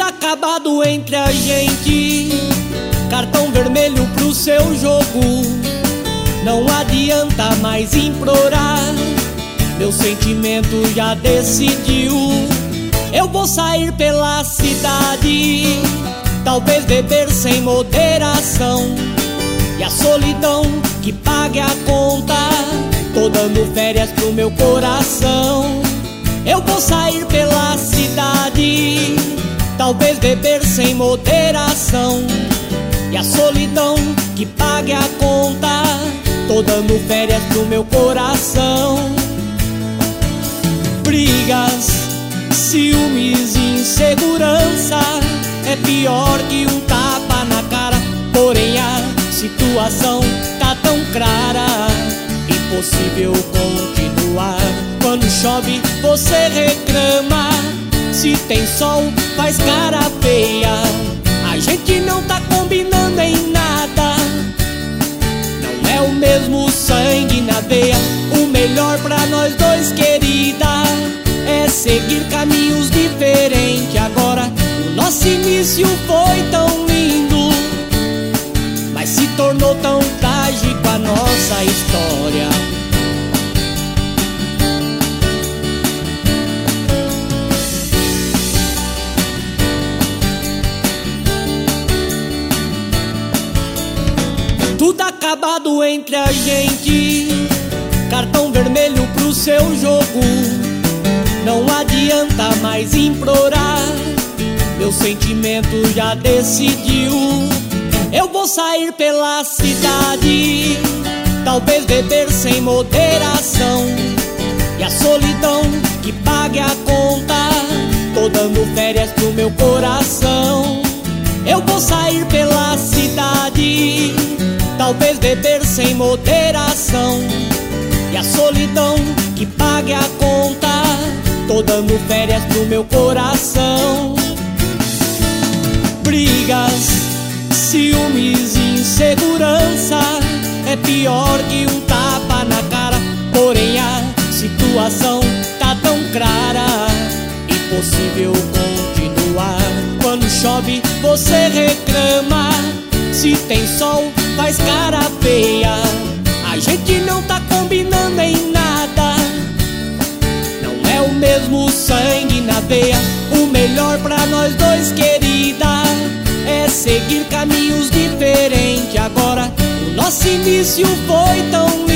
Tudo acabado entre a gente, cartão vermelho pro seu jogo. Não adianta mais implorar, meu sentimento já decidiu. Eu vou sair pela cidade, talvez beber sem moderação, e a solidão que pague a conta. Tô dando férias pro meu coração. Eu vou sair pela cidade, talvez beber sem moderação, e a solidão que pague a conta. Tô dando férias pro meu coração. Brigas, ciúmes e insegurança é pior que um tapa na cara. Porém a situação tá tão clara, impossível continuar. Quando chove você reclama, se tem sol faz cara feia. A gente não tá combinando em nada, não é o mesmo sangue na veia. O melhor pra nós dois, querida, é seguir caminhos diferentes. Agora o nosso início foi tão lindo, mas se tornou tão trágico a nossa história. Tudo acabado entre a gente, cartão vermelho pro seu jogo. Não adianta mais implorar, meu sentimento já decidiu. Eu vou sair pela cidade, talvez beber sem moderação, e a solidão que pague a conta. Tô dando férias pro meu coração. Eu vou sair pela cidade, talvez beber sem moderação, e a solidão que pague a conta. Tô dando férias pro meu coração. Brigas, ciúmes e insegurança é pior que um tapa na cara. Porém a situação tá tão clara, impossível continuar. Quando chove você reclama, se tem sol faz cara feia. A gente não tá combinando em nada, não é o mesmo sangue na veia. O melhor pra nós dois, querida, é seguir caminhos diferentes. Agora o nosso início foi tão lindo,